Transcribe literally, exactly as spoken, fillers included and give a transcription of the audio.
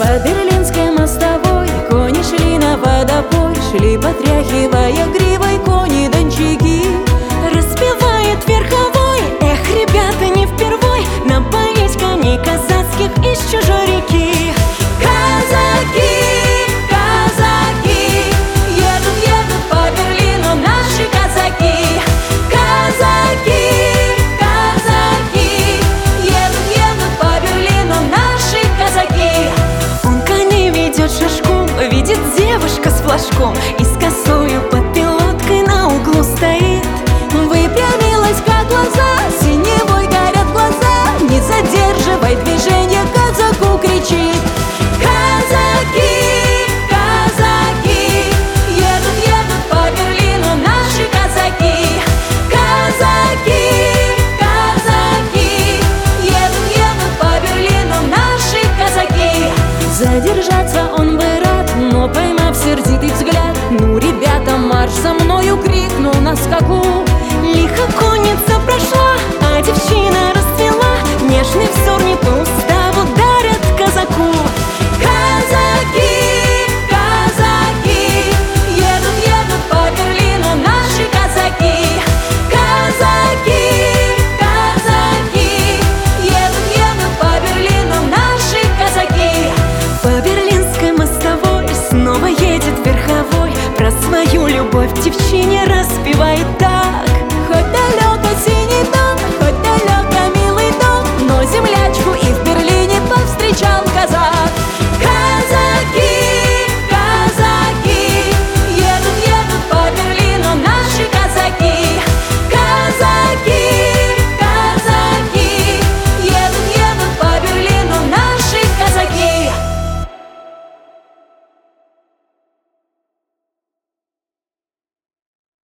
По Берлинской мостовой кони шли на водопой, шли, потряхивая гривой кони-дончаки. Распевает верховой: эх, ребята, не впервой напоить коней казацких из чужой реки. Казаки, казаки, едут, едут по Берлину наши казаки. Казаки, казаки, едут, едут по Берлину наши казаки. Он коней ведет шашком, видит девушка с флажком и с косою под пилоткой на углу стоит. Выпрямилась, как глаза, синевой горят глаза, не задерживай движение, казаку кричит. Казаки, казаки, едут, едут по Берлину наши казаки. Казаки, казаки, едут, едут по Берлину наши казаки. Задержаться он бы рад, но поймав сердитый взгляд: ну, ребята, марш за мною, крикнул на скаку.